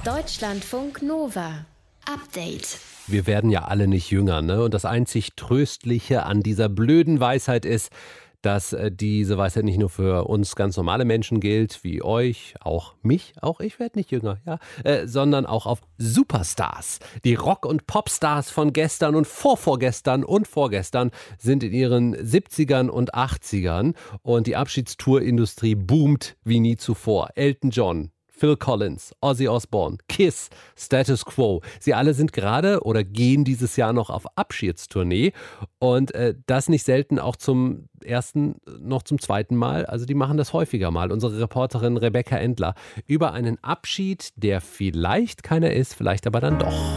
Deutschlandfunk Nova. Update. Wir werden ja alle nicht jünger, ne? Und das einzig Tröstliche an dieser blöden Weisheit ist, dass diese Weisheit nicht nur für uns ganz normale Menschen gilt, wie euch, auch mich, auch ich werde nicht jünger, ja, sondern auch auf Superstars. Die Rock- und Popstars von gestern und vorvorgestern und vorgestern sind in ihren 70ern und 80ern und die Abschiedstourindustrie boomt wie nie zuvor. Elton John, Phil Collins, Ozzy Osbourne, Kiss, Status Quo. Sie alle sind gerade oder gehen dieses Jahr noch auf Abschiedstournee und das nicht selten auch zum ersten noch zum zweiten Mal. Also die machen das häufiger mal. Unsere Reporterin Rebecca Endler über einen Abschied, der vielleicht keiner ist, vielleicht aber dann doch.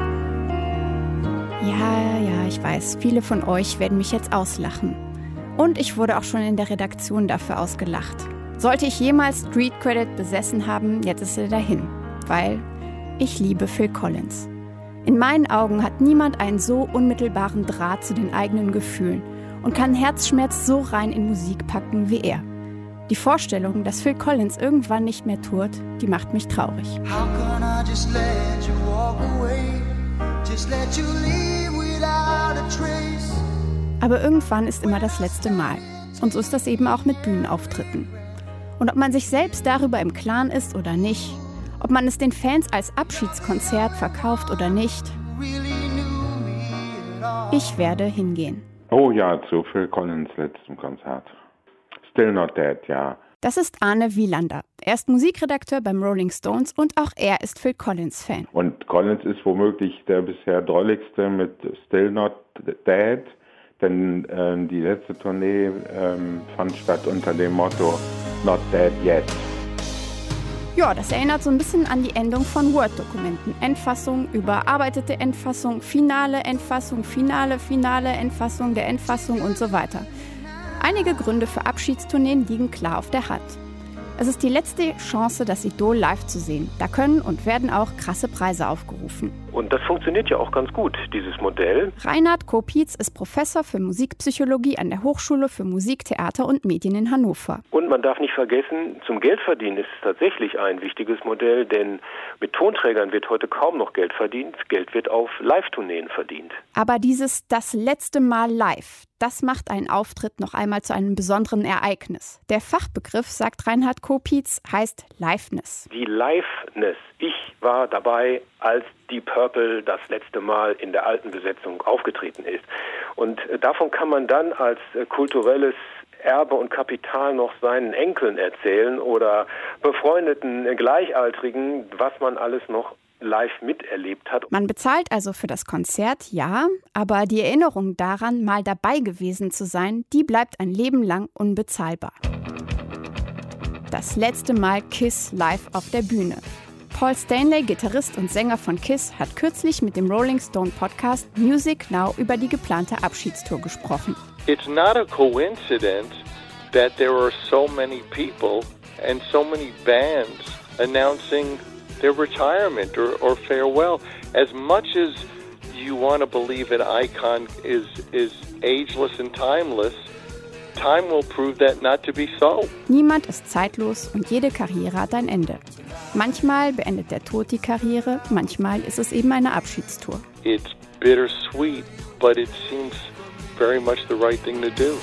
Ja, ich weiß, viele von euch werden mich jetzt auslachen. Und ich wurde auch schon in der Redaktion dafür ausgelacht. Sollte ich jemals Street Credit besessen haben, jetzt ist er dahin. Weil ich liebe Phil Collins. In meinen Augen hat niemand einen so unmittelbaren Draht zu den eigenen Gefühlen und kann Herzschmerz so rein in Musik packen wie er. Die Vorstellung, dass Phil Collins irgendwann nicht mehr tourt, die macht mich traurig. How can I just let you walk away? Just let you leave without a trace. Aber irgendwann ist immer das letzte Mal. Und so ist das eben auch mit Bühnenauftritten. Und ob man sich selbst darüber im Klaren ist oder nicht, ob man es den Fans als Abschiedskonzert verkauft oder nicht, ich werde hingehen. Oh ja, zu Phil Collins letztem Konzert. Still Not Dead, ja. Das ist Arne Wielander. Er ist Musikredakteur beim Rolling Stones und auch er ist Phil Collins-Fan. Und Collins ist womöglich der bisher drolligste mit Still Not Dead, denn die letzte Tournee fand statt unter dem Motto Not Dead Yet. Ja, das erinnert so ein bisschen an die Endung von Word-Dokumenten. Endfassung, überarbeitete Endfassung, finale Endfassung, finale Endfassung der Endfassung und so weiter. Einige Gründe für Abschiedstourneen liegen klar auf der Hand. Es ist die letzte Chance, das Idol live zu sehen. Da können und werden auch krasse Preise aufgerufen. Und das funktioniert ja auch ganz gut, dieses Modell. Reinhard Kopitz ist Professor für Musikpsychologie an der Hochschule für Musik, Theater und Medien in Hannover. Und man darf nicht vergessen, zum Geldverdienen ist es tatsächlich ein wichtiges Modell, denn mit Tonträgern wird heute kaum noch Geld verdient. Geld wird auf Live-Tourneen verdient. Aber das letzte Mal live, das macht einen Auftritt noch einmal zu einem besonderen Ereignis. Der Fachbegriff, sagt Reinhard Kopitz, heißt Liveness. Die Liveness. Ich war dabei, als Deep Purple das letzte Mal in der alten Besetzung aufgetreten ist. Und davon kann man dann als kulturelles Erbe und Kapital noch seinen Enkeln erzählen oder befreundeten Gleichaltrigen, was man alles noch live miterlebt hat. Man bezahlt also für das Konzert, ja, aber die Erinnerung daran, mal dabei gewesen zu sein, die bleibt ein Leben lang unbezahlbar. Das letzte Mal Kiss live auf der Bühne. Paul Stanley, Gitarrist und Sänger von Kiss, hat kürzlich mit dem Rolling Stone Podcast Music Now über die geplante Abschiedstour gesprochen. It's not a coincidence that there are so many people and so many bands announcing their retirement or farewell. As much as you want to believe an icon is ageless and timeless, time will prove that not to be so. Niemand ist zeitlos und jede Karriere hat ein Ende. Manchmal beendet der Tod die Karriere, manchmal ist es eben eine Abschiedstour. It's bittersweet, but it seems very much the right thing to do.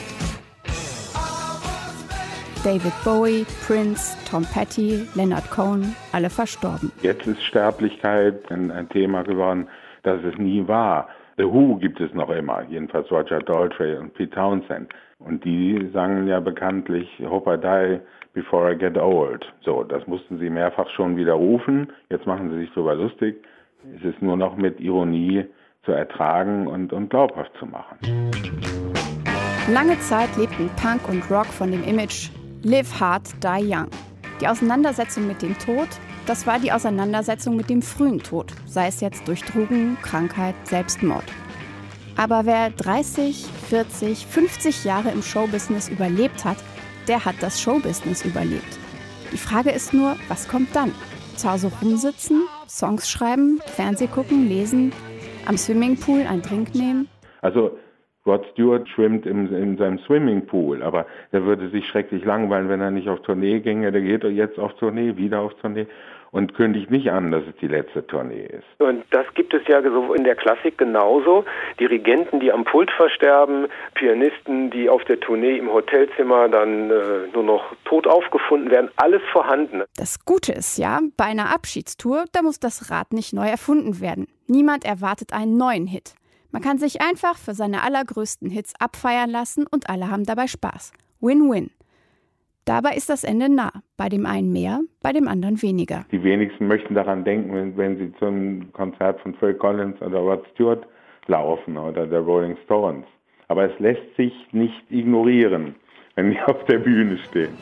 David Bowie, Prince, Tom Petty, Leonard Cohen, alle verstorben. Jetzt ist Sterblichkeit ein Thema geworden, das es nie war. The Who gibt es noch immer, jedenfalls Roger Daltrey und Pete Townshend. Und die sangen ja bekanntlich Hope I Die Before I Get Old. So, das mussten sie mehrfach schon widerrufen. Jetzt machen sie sich darüber lustig. Es ist nur noch mit Ironie zu ertragen und glaubhaft zu machen. Lange Zeit lebten Punk und Rock von dem Image Live Hard, Die Young. Die Auseinandersetzung mit dem Tod, das war die Auseinandersetzung mit dem frühen Tod, sei es jetzt durch Drogen, Krankheit, Selbstmord. Aber wer 30, 40, 50 Jahre im Showbusiness überlebt hat, der hat das Showbusiness überlebt. Die Frage ist nur, was kommt dann? Zu Hause rumsitzen, Songs schreiben, Fernseh gucken, lesen, am Swimmingpool einen Drink nehmen? Also Rod Stewart schwimmt in seinem Swimmingpool, aber der würde sich schrecklich langweilen, wenn er nicht auf Tournee ginge. Der geht doch jetzt auf Tournee, wieder auf Tournee. und kündigt nicht an, dass es die letzte Tournee ist. Und das gibt es ja so in der Klassik genauso. Dirigenten, die am Pult versterben, Pianisten, die auf der Tournee im Hotelzimmer dann nur noch tot aufgefunden werden, alles vorhanden. Das Gute ist ja, bei einer Abschiedstour, da muss das Rad nicht neu erfunden werden. Niemand erwartet einen neuen Hit. Man kann sich einfach für seine allergrößten Hits abfeiern lassen und alle haben dabei Spaß. Win-win. Dabei ist das Ende nah. Bei dem einen mehr, bei dem anderen weniger. Die wenigsten möchten daran denken, wenn sie zum Konzert von Phil Collins oder Rod Stewart laufen oder der Rolling Stones. Aber es lässt sich nicht ignorieren, wenn die auf der Bühne stehen.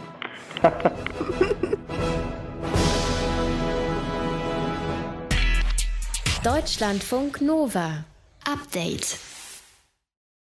Deutschlandfunk Nova. Update.